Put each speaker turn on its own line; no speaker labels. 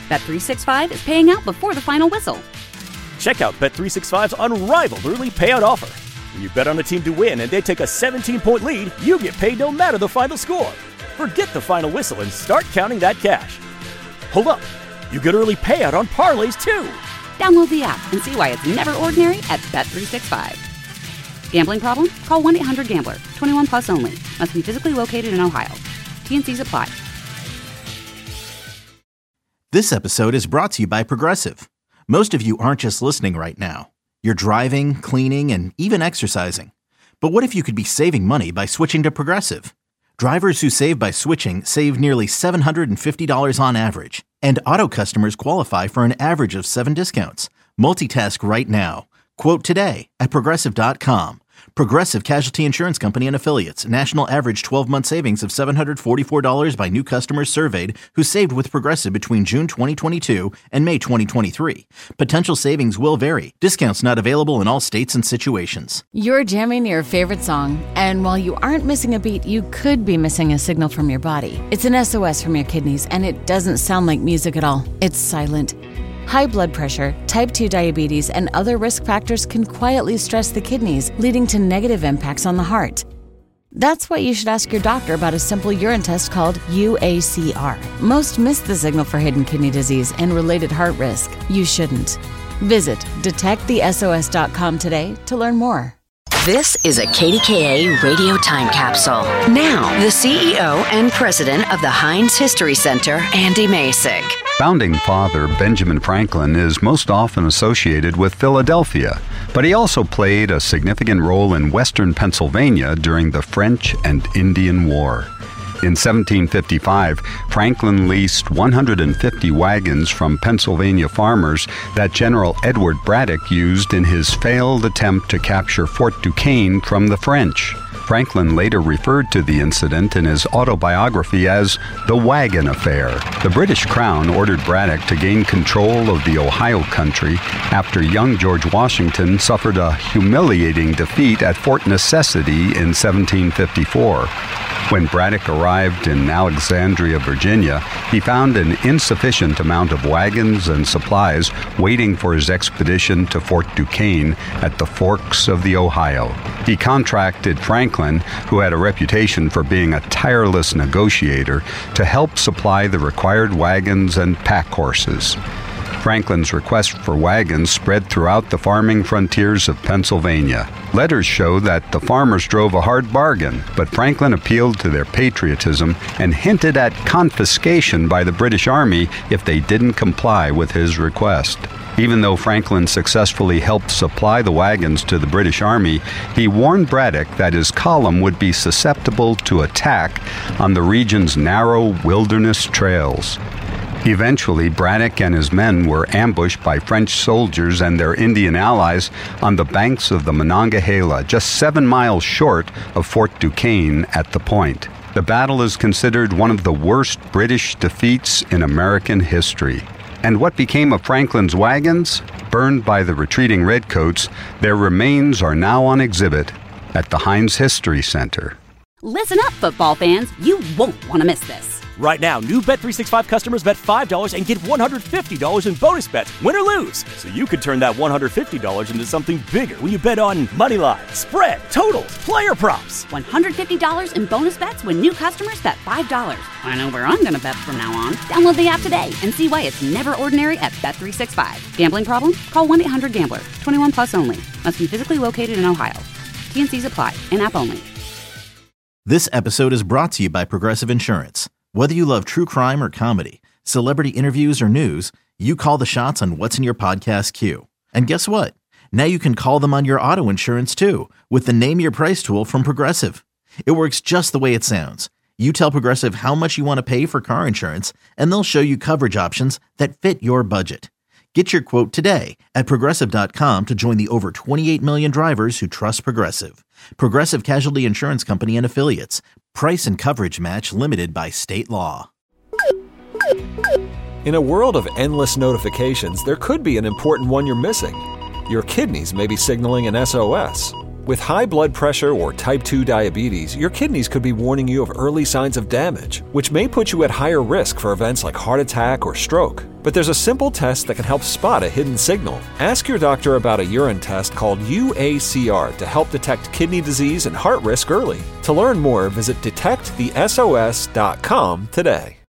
Bet365 is paying out before the final whistle.
Check out Bet365's unrivaled early payout offer. When you bet on a team to win and they take a 17-point lead, you get paid no matter the final score. Forget the final whistle and start counting that cash. Hold up. You get early payout on parlays, too.
Download the app and see why it's never ordinary at Bet365. Gambling problem? Call 1-800-GAMBLER. 21 plus only. Must be physically located in Ohio. T&Cs apply.
This episode is brought to you by Progressive. Most of you aren't just listening right now. You're driving, cleaning, and even exercising. But what if you could be saving money by switching to Progressive? Drivers who save by switching save nearly $750 on average. And auto customers qualify for an average of 7 discounts. Multitask right now. Quote today at Progressive.com. Progressive Casualty Insurance Company and Affiliates. National average 12-month savings of $744 by new customers surveyed who saved with Progressive between June 2022 and May 2023. Potential savings will vary. Discounts not available in all states and situations.
You're jamming your favorite song, and while you aren't missing a beat, you could be missing a signal from your body. It's an SOS from your kidneys, and it doesn't sound like music at all. It's silent. High blood pressure, type 2 diabetes, and other risk factors can quietly stress the kidneys, leading to negative impacts on the heart. That's why you should ask your doctor about a simple urine test called UACR. Most miss the signal for hidden kidney disease and related heart risk. You shouldn't. Visit detectthesos.com today to learn more.
This is a KDKA radio time capsule. Now, the CEO and president of the Heinz History Center, Andy Masek.
Founding father Benjamin Franklin is most often associated with Philadelphia, but he also played a significant role in western Pennsylvania during the French and Indian War. In 1755, Franklin leased 150 wagons from Pennsylvania farmers that General Edward Braddock used in his failed attempt to capture Fort Duquesne from the French. Franklin later referred to the incident in his autobiography as the Wagon Affair. The British Crown ordered Braddock to gain control of the Ohio country after young George Washington suffered a humiliating defeat at Fort Necessity in 1754. When Braddock arrived in Alexandria, Virginia, he found an insufficient amount of wagons and supplies waiting for his expedition to Fort Duquesne at the forks of the Ohio. He contracted Franklin, who had a reputation for being a tireless negotiator, to help supply the required wagons and pack horses. Franklin's request for wagons spread throughout the farming frontiers of Pennsylvania. Letters show that the farmers drove a hard bargain, but Franklin appealed to their patriotism and hinted at confiscation by the British Army if they didn't comply with his request. Even though Franklin successfully helped supply the wagons to the British Army, he warned Braddock that his column would be susceptible to attack on the region's narrow wilderness trails. Eventually, Braddock and his men were ambushed by French soldiers and their Indian allies on the banks of the Monongahela, just 7 miles short of Fort Duquesne at the point. The battle is considered one of the worst British defeats in American history. And what became of Franklin's wagons? Burned by the retreating redcoats, their remains are now on exhibit at the Heinz History Center.
Listen up, football fans. You won't want to miss this.
Right now, new Bet365 customers bet $5 and get $150 in bonus bets, win or lose. So you could turn that $150 into something bigger when you bet on money line, spread, totals, player props.
$150 in bonus bets when new customers bet $5. I know where I'm going to bet from now on. Download the app today and see why it's never ordinary at Bet365. Gambling problem? Call 1-800-GAMBLER. 21 plus only. Must be physically located in Ohio. T&Cs apply. In-app only.
This episode is brought to you by Progressive Insurance. Whether you love true crime or comedy, celebrity interviews or news, you call the shots on what's in your podcast queue. And guess what? Now you can call them on your auto insurance too with the Name Your Price tool from Progressive. It works just the way it sounds. You tell Progressive how much you want to pay for car insurance, and they'll show you coverage options that fit your budget. Get your quote today at Progressive.com to join the over 28 million drivers who trust Progressive. Progressive Casualty Insurance Company and Affiliates. Price and coverage match limited by state law.
In a world of endless notifications, there could be an important one you're missing. Your kidneys may be signaling an SOS. With high blood pressure or type 2 diabetes, your kidneys could be warning you of early signs of damage, which may put you at higher risk for events like heart attack or stroke. But there's a simple test that can help spot a hidden signal. Ask your doctor about a urine test called UACR to help detect kidney disease and heart risk early. To learn more, visit detectthesos.com today.